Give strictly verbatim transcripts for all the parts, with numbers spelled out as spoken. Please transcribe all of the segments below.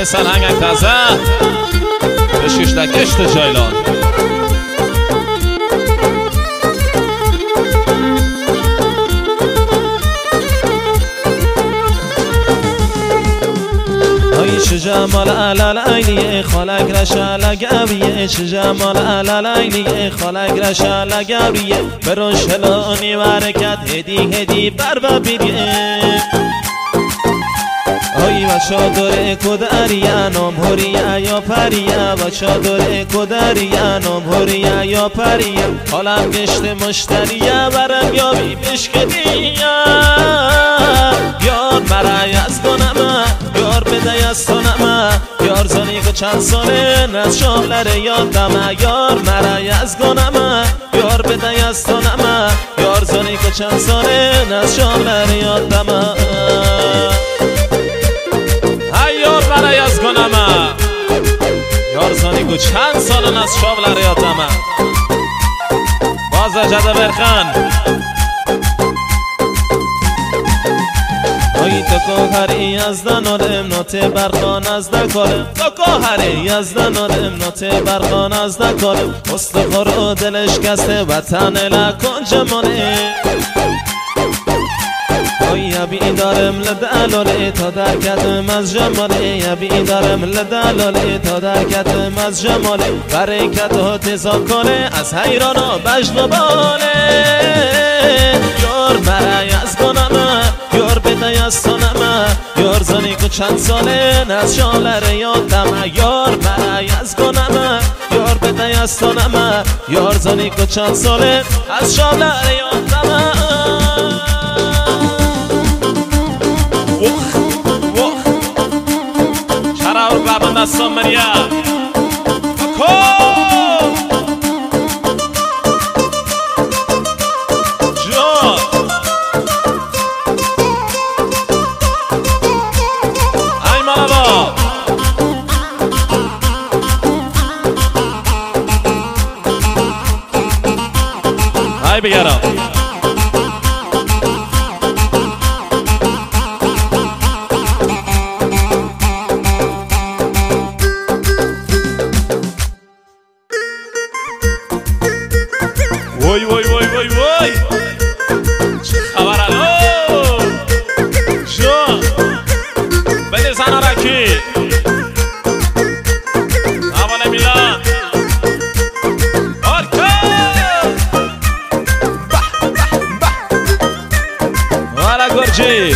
سرهنگ تازه بشیش دکشت جایلان چه جمال علال عینی خالق رشال گویه چه جمال علال عینی خالق رشال گویه بروش هلانی برکت هدی هدی بر و بیریه آی و چادر کدریه نام هریه یا پریه و چادر کدریه نام هریه یا پریه حالم گشت مشتریه برم یابی بشکدیه یار مرای از کنم یار بده از کنم یار زنی که چند ساله نز شاملر یادم یار مرای از کنم یار بده از کنم یار زنی که چند ساله نز شاملر یادم یار برای از گنم یار زانی گو چند سالن از شابلر یادم باز جده برخان آی تو کوهری از دنارم نوته برخان از دکارم تو کوهری از دنارم نوته برخان از دکارم استخور و دلش کسته وطن لکن جمانه یبی دارم لدلاله تا درکتم از جماله یبی دارم لدلاله تا درکتم از جماله برکت و تزا کنه از حیران و بجد و باله یار برای از گنم یار بده از سنم یار زنی که چند ساله از شاملر یادم یار برای از گنم یار بده از سنم یار زنی که چند ساله از شاملر یادم چرا بابا دستم مریا کو جو ای مرحبا ای بگرم وای وای وای وای وای چه خبر الو شو بده زن رکی اول میلان آرکا به به به والا گرجی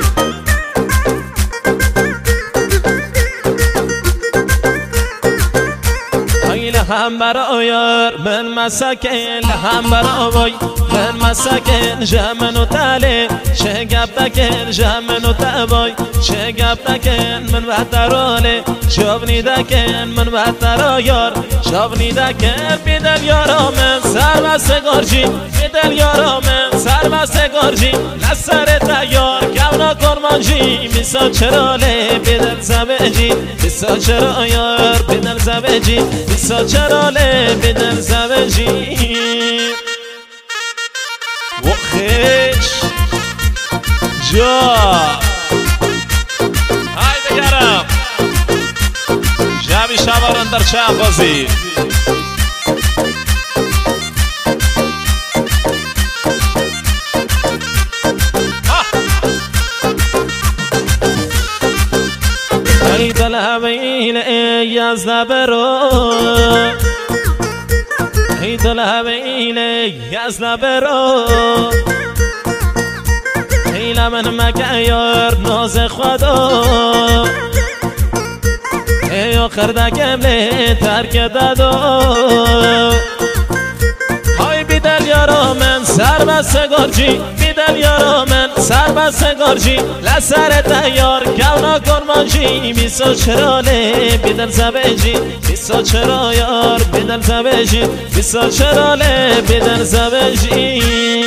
هم برای یار من مسکن هم برای من مسکن جمن و تله چه گپ دکن جمن و تبای چه گپ دکن من بهتراله شابنی دکن من بهترا یار شابنی دکن بیدل یارا من سر بست گرجی بیدل یارا من سر بست گرجی لسر تیار کونا کرمانجی بیسا چراله بیدل زبجی بیسا چرا یار بیدل زبجی بیسا چراله بیدل زبجی وخش جا های بگرم شبی شبارن در چه بازی ای دل همیل ای از نبرو ای دل همیل ای از نبرو ای لمن مگه یار ناز خدا ای آخر دکم لی ترک دادو های بیدل یارا من سر بست گرجی بیدل یارا من سر بست گرجی لسر تیار کونا کرمانجی بیسا چراله بیدل زبجی بیسا چرا یار بیدل زبجی بیسا چراله بیدل زبجی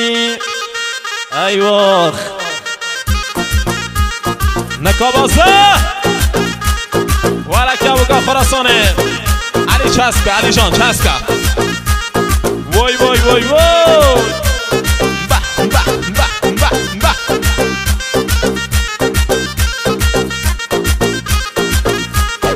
ای وخ نکابازه ولکه بگا خراسانه علی چسکه علی جان چسکه وای وای وای وای به به به به به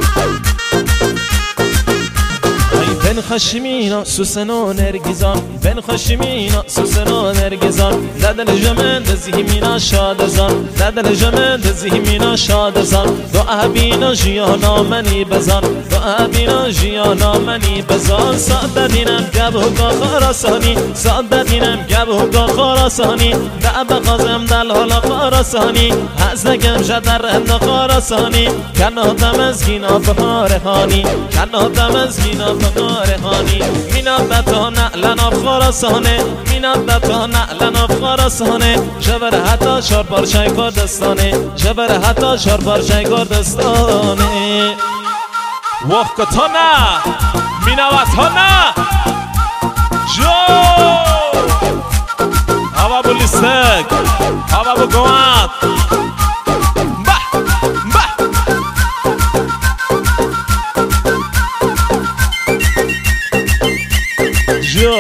خشمینا سوسن و نرگیزان بن خشمینا سوسن و نرگیزان لدل جمن دزیمینا شادزان لدل جمن دزیمینا شادزان دو ابینا جیانا منی بزان دو ابینا جیانا منی بزان ساده دینم گبو خراسانی ساده دینم گبو خراسانی دعب قازم دل حالا خراسانی از نگم جدر اند خراسانی کنادم از گینا بهار هانی کنادم از گینا بهار هانی میناد تا نعلنا خراسانه میناد تا نعلنا خراسانه جبر حتی چهار پارچه کردستانه جبر حتی چهار پارچه کردستانه وقت تا نه مینوات ها نه جو هوا بو لیستک هوا بو گوات به به جو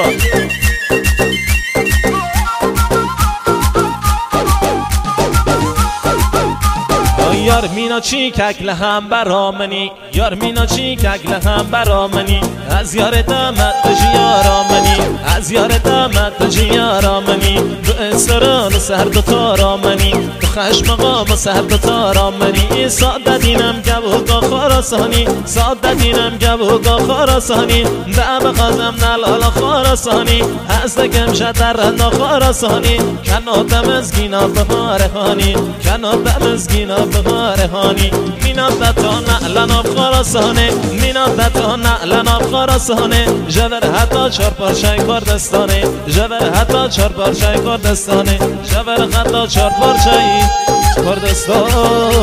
یار مینا چی ککل هم برامنی یار مینا چی ککل هم برامنی از یار دمت جیارامنی از یار دمت جیارامنی دو اسران سهر دو تارامنی دو خشم قام سهر دو تارامنی ساده دینم گبوگا خراسانی ساده دینم گبوگا خراسانی دعب قازم نلال خراسانی از دگم شدر انا خراسانی کنادم از گینا بهار هانی کنادم از گینا بهار هانی میناد تا نعلنا خراسانه میناد تا نعلنا خراسانه جبر حتی چهار پارچه کردستانه جبر حتی چهار پارچه کردستانه جبر حتی چهار پارچه کردستانه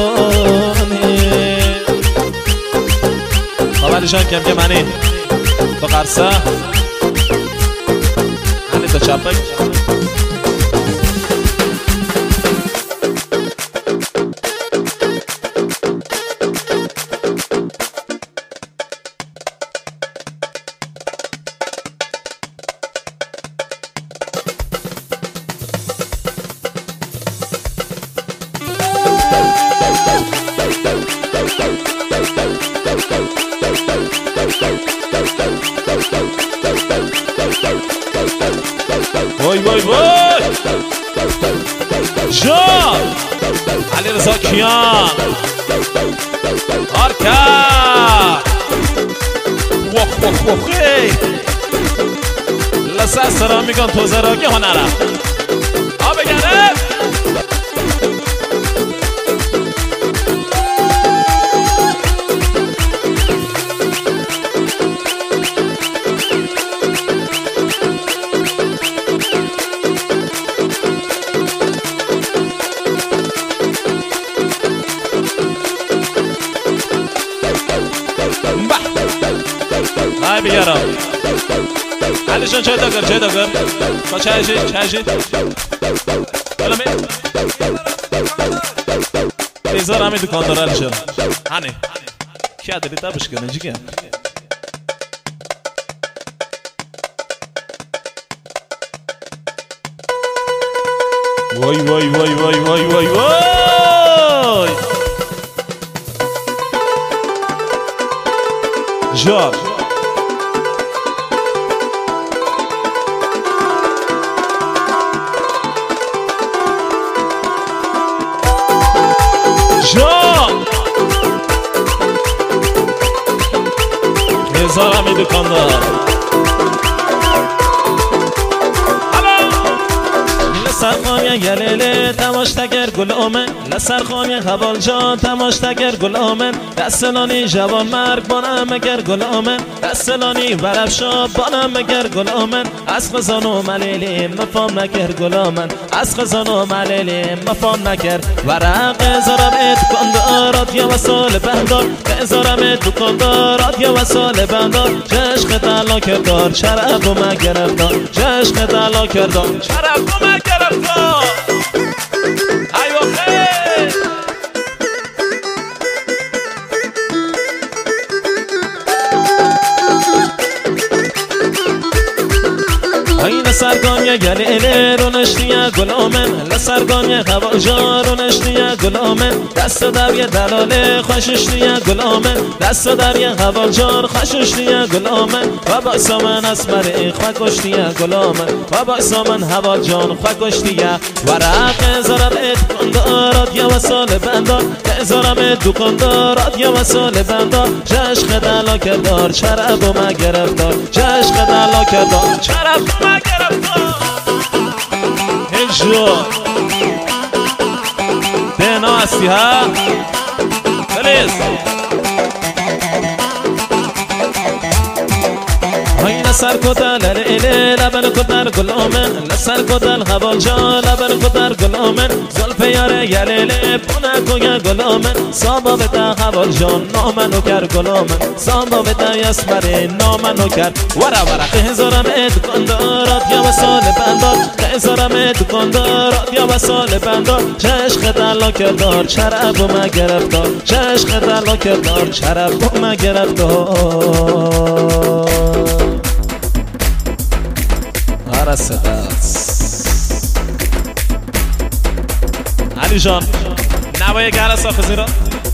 خبرشان کم که منی تو قرصه هنی تو چپک وای وای وای جان علی رضا کیان آرکا وخ وخ وخ لسه سرا میگن تو زراگی هنره آ بگنه های بیارم علیشان چای داگر چای داگر با چای شید چای شید بلا می بیزار همه دکاندار علیشان هنه کیا دلی تابش کنه جی کن وای وای وای وای وای وای وای جاب جاب هزار همی دکاندار لسرخانی گلیله تماشتگر گل آمن لسرخانی حوال جان تماشتگر گل آمن دستلانی جوان مرگ بانم مگر گل آمن دستلانی ورفشا بانم مگر گل آمن از خزان و ملیلی مفام نگر گل آمن از خزان و ملیلی مفام نگر ورق زارم ات کندارات یا وسال بندار بزارم ات کندارات یا وسال بندار جشق دلا کردار شرف و مگرفتار جشق دلا کردار شرف و مگرفتار ای وخی ای لسرگانی گلیله رو نشتیه گل آمن لسرگانی خوال جا رو نشتیه دیه گلامن دست در یه دلاله خوشش دیه گلامن دست در یه قبال جان خوشش دیه گلامن و با سامن اسمر خوکش دیه گلامن و با سامن هوا جان خوکش دیه ورق زرم ادکندارات یا وسال بندار زرم ادکندارات یا وسال بندار جشق دلا کردار چرب و ما گرفتار جشق دلا کردار چرب و ما گرفتار هجو دینا هستی ها بلیز های لسر کدل الیلی لبن کدر گلامن لسر کدل قبال جا لبن کدر گلامن زلف یاره یلیلی پونه کوی گلامن سابا بده قبال جان نامنو کر گلامن سابا بده یسمری نامنو کر ورا ورا قهزارم ادکندارات یا وسال بندار قهزارم ادکندارات یا وسال بندار چشق دلا کردار چرب و ما گرفتار چشق دلا کردار چرب و ما گرفتار علی جان نوای گره ساخزی را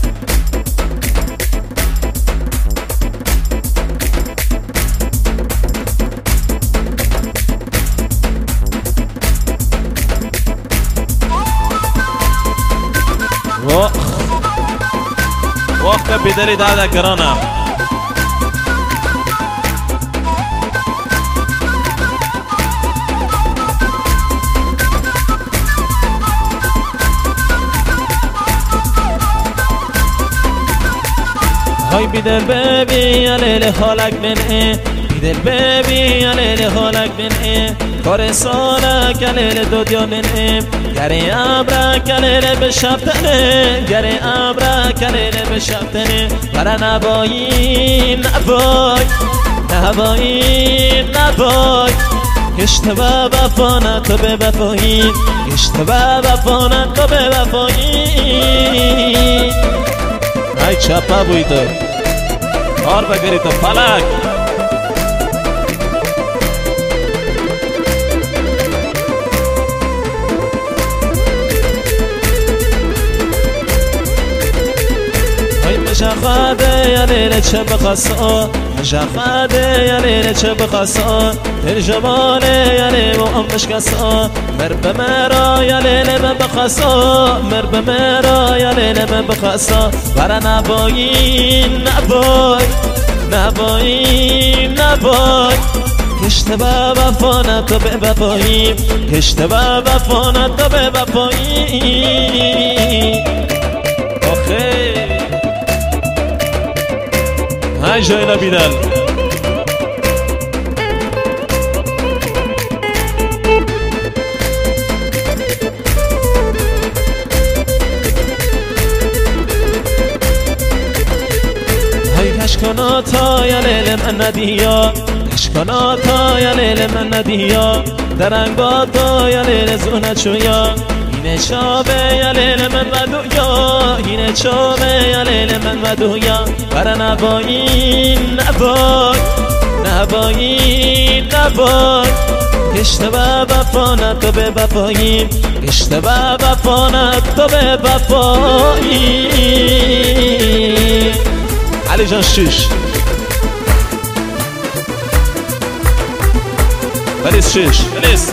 وقت بیداری داده گرانم های بیدل بیبی یا لیل حالک منه بیدل بیبی یا لیل حالک منه کار سالک یا لیل دودیا منه گره عبرک یا لیل بشبتنه گره عبرک یا لیل بشبتنه برا نبایی نبای نبایی نبای اشتباه وفانه تو به وفایی اشتباه وفانه تو به وفایی ای چپا بوی تو کار بگری تو فلک ای مشاخده یا لیل چه بخصا مشاخده یا لیل چه بخصا دل جماله یا لیل و امش کسا مر به مرا یا لیل بخصا مر به مرا یا لیل بخصا برا نبایی نبای نبایی نبای اشتباه وفانه تو به وفایی اشتباه وفانه تو به وفایی آخه های جاینا بیدل کشکناتا یا لیل من ندیا کشکناتا یا لیل من ندیا درنگاتا یا لیل زونه چویا اینه چابه یا لیل من ودویا اینه چابه یا لیل من ودویا برا نبایی نبای نبایی نبای اشتباه وفانه تو به وفایی اشتباه وفانه تو به وفایی علی جان شش بلیس شش بلیس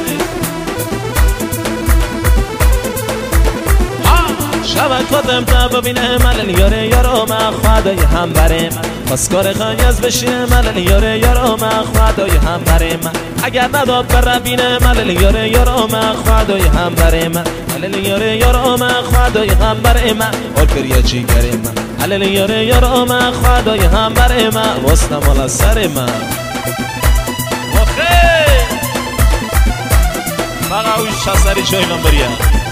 شبک خودم تا ببینه ملل یاره یارو ما خدای هم بریم خواستگار خانیز بشینه ملل یاره یارو ما خدای هم بریم اگر نداد بر بینه ملل یاره یارو ما خدای هم بریم ملل یاره یارو ما خدای هم بریم آکر یا چی کریم ملل یاره یارو ما خدای هم بریم واسه مال سر من آخه بقا اوی شسری جای نمبریه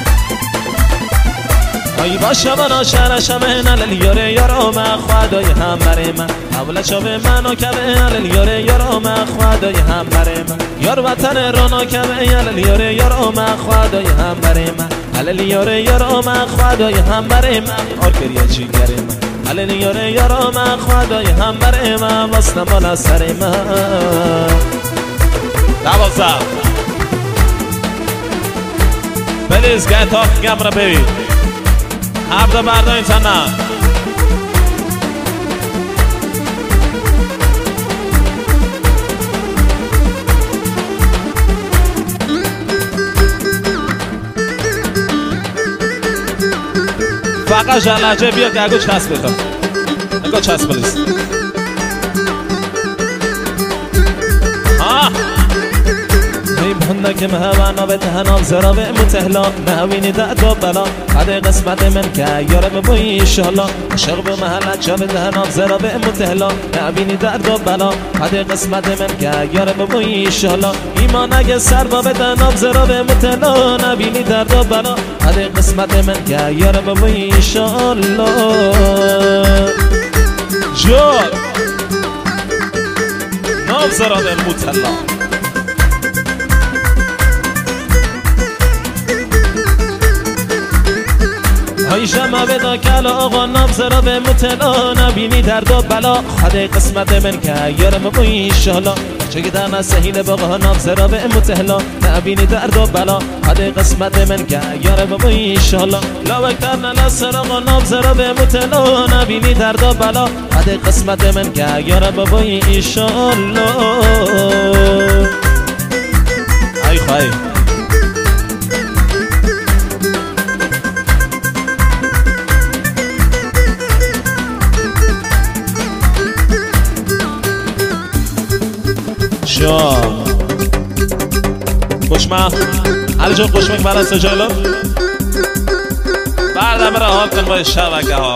ای باشه من شرشم نل یاره یارو ما خدای هم برای من اول چاوه منو کبه نل یاره یارو ما خدای هم برای من یار وطن رانا کبه نل یاره یارو ما خدای هم برای من نل یاره یارو ما خدای هم برای من آرکریا چی گره من نل یاره یارو ما خدای هم برای من واسه مال سر من دوازده بلیز گه تا گم را ببین مردا مردا این تنه فقط جلجه بیا که اگه چسب بتا اگه چسب بلیست ها بندك مهوانا بتهنا زراب متهلا نهويني دعدو بلا هذه قسمت من كا يرم بوي ان شاء الله شغب محلات شاب دهنا زراب متهلا نهويني دعدو بلا هذه قسمت من كا يرم بوي ان شاء الله ایمانه سر با بدنا زراب متهلا نهويني دعدو بلا هذه قسمت من كا يرم بوي ان شاء الله جود ناب زراب متهلا های شما بدا کلا آقا نام زرا به متلا نبینی درد و بلا خود قسمت من که یارم بوی انشالله چگه در نسهیل باقا نام زرا به متلا نبینی درد و بلا خود قسمت من که یارم بوی انشالله لاوکتر ننسر آقا نام زرا به متلا نبینی درد و بلا خود قسمت من که یارم بوی انشالله ای خواهی جان خوشما علی جان خوشمک برای سجایلو بردم را حال کن با شبکه ها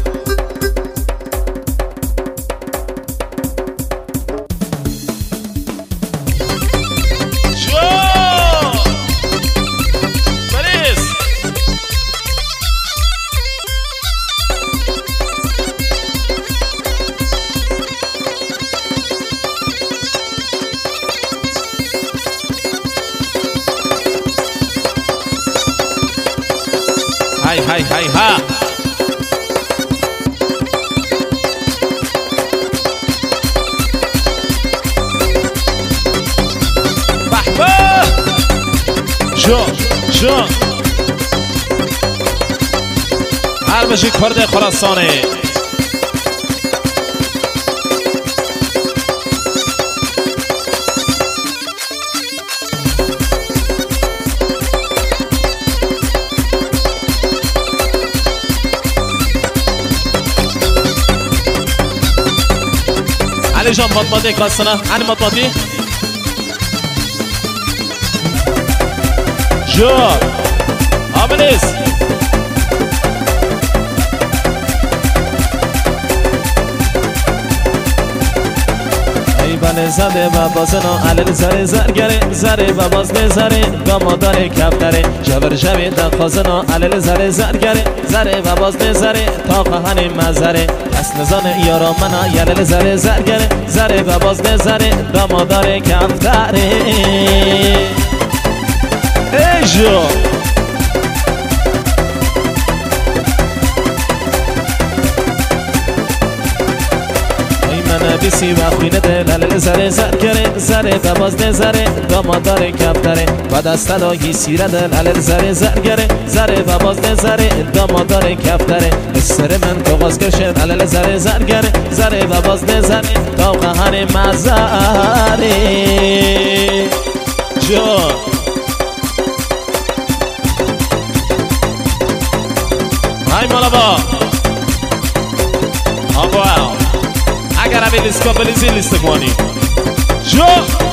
جان بریز هاي هاي هاي ها بحبه شو شو هر بشی کرده خراسانه علی جان مطمئنی کاسنا هنی مطمئنی جو آمنیس ای بله زده و بازنا علی زره زرگره زره و باز نزره داماداره کفتره جبر جوی دخوازنا علی زره زرگره زره و باز نزره تا قهن مزره پس نزان یارا منا یلل زره زرگره زره و باز نزره داماداره کفتره ای جو بیسی و خوینه دل علل زره زرگره زره و باز نزره داماداره کفتره و دست داگی سیره دل علل زره زرگره زره و باز نزره داماداره کفتره استر من تو غاز کرشد علل زره زرگره زره و باز نزره تا قهر مزاره جان های مالا با آقا اگر همین لیست کابلیزی لیست کنی جو